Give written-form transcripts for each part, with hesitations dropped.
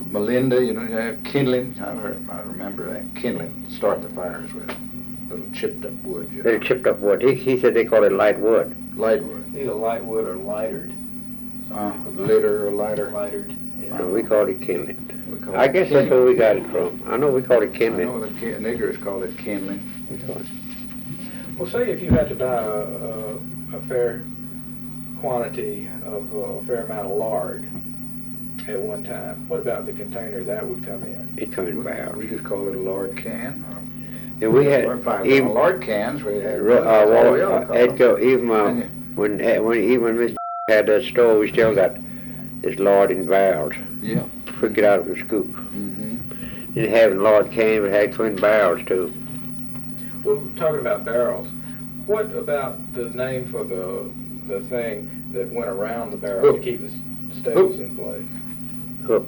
Melinda, you know, you have kindling. I remember that kindling. Start the fires with little chipped up wood. You know. Little chipped up wood. He said they call it light wood. Light wood. Either light wood or lightered. Litter or lighter. Lightered. Yeah. We called it kindling. Call I it guess kindling. that's where we got it from. I know we called it I kindling. know the niggers called it kindling. Well, say if you had to buy a fair quantity of a fair amount of lard at one time, what about the container that would come in? It come in barrels. We just called it a lard can. And we had Or 5 even lard cans. We had Edgar, even when Miss had that store, we still got this lard in barrels. Yeah. Took it out of the scoop. Mm-hmm. Didn't have in lard cans, but had twin barrels too. Well, talking about barrels, what about the name for the thing that went around the barrel Hook. to keep the staples in place? Hook.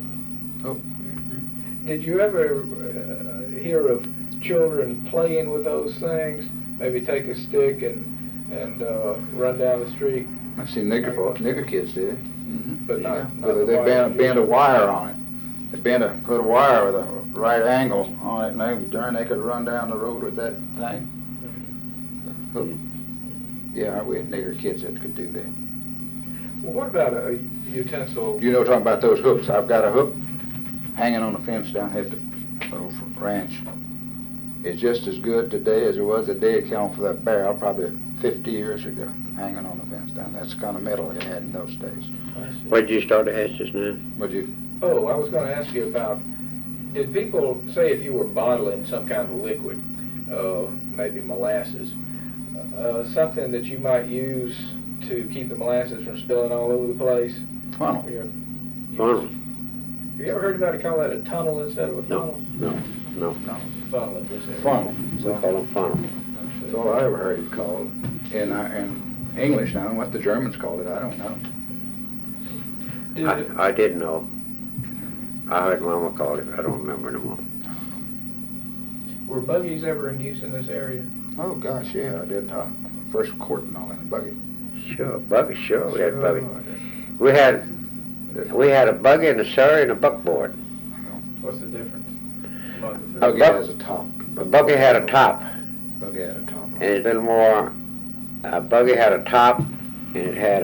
Did you ever hear of children playing with those things? Maybe take a stick and run down the street? I see nigger kids did. Mm-hmm. But not But they the bent a wire on it. They put a wire with a right angle on it, and they could run down the road with that thing. Hook. Yeah, we had nigger kids that could do that. Well, what about a utensil? You know, talking about those hooks. I've got a hook hanging on the fence down at the little ranch. It's just as good today as it was the day it came off of that barrel, probably 50 years ago, hanging on the fence down. That's the kind of metal they had in those days. What did you start to ask just now? Would you? Oh, I was going to ask you about, did people, say if you were bottling some kind of liquid, maybe molasses, something that you might use to keep the molasses from spilling all over the place? Funnel. Funnel. Have you ever heard anybody call that a tunnel instead of a funnel? No. Funnel in this area. Funnel. We call them funnel. That's all I ever heard it called. In English now, what the Germans called it, I don't know. I didn't know. I heard Mama call it, but I don't remember anymore. Were buggies ever in use in this area? Oh gosh, yeah, I did. First courting all in the buggy. Sure, buggy. Sure, we had buggy. I did. We had a buggy and a surrey and a buckboard. What's the difference? Buggy has a top. A buggy had a top, Buggy had a top. and it's a little more. A buggy had a top, and it had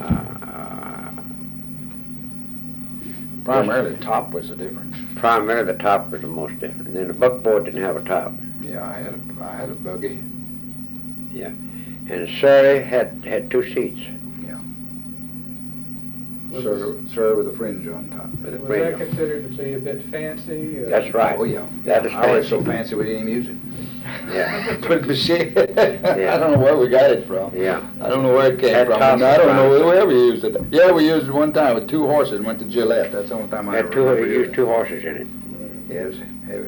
Primarily, the top was the difference. primarily the top was the most different. And then the buckboard didn't have a top, Yeah, I had a buggy. and the surrey had 2 seats. Sir with a fringe on top. With a Was fringe that on. considered to be a bit fancy? That's right. Oh yeah. That is I was so fancy. fancy we didn't even use it. Yeah. Put it in the shed. I don't know where we got it from. Yeah. I don't know where it came That from. top I don't know was where we used it. Yeah, we used it one time with 2 horses and went to Gillette. That's the only time I Had ever remember used it. 2 horses in it. Yeah, it was heavy.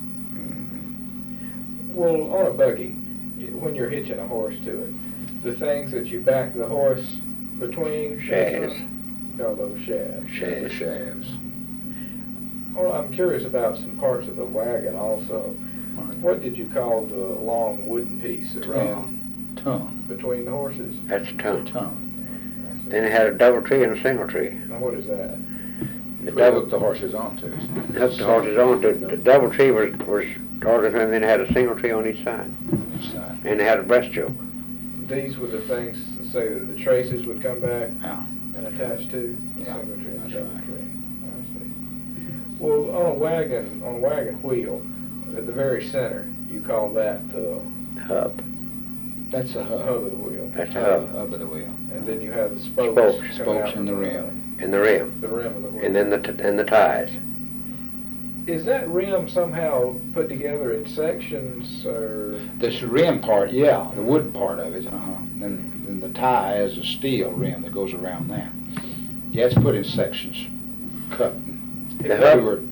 Well, on a buggy, when you're hitching a horse to it, the things that you back the horse between, Shafts. call those shafts. The shafts. Well, I'm curious about some parts of the wagon also. What did you call the long wooden piece that ran Tongue. between the horses? That's a tongue. Tongue. Then it had a double tree and a single tree. Now, what is that? The We double hooked the horses onto it. hooked the horses on to the double tree was horses, and then it had a single tree on each side, Each side. and it had a breast choke. These were the things, say that the traces would come back Yeah. and attach to the Yeah, single tree and that's double right. tree. I see. Well, on a wagon wheel, at the very center, you call that the Hub. That's the hub hub. of the wheel. That's the hub. Hub of the wheel. And then you have the spokes. Spokes. coming Spokes out and the from rim. And the rim. The rim of the wheel. And then the ties. Is that rim somehow put together in sections, or? This rim part, yeah, the wood part of it, Then the tie is a steel rim that goes around that. Yeah, it's put in sections, cut. The hub,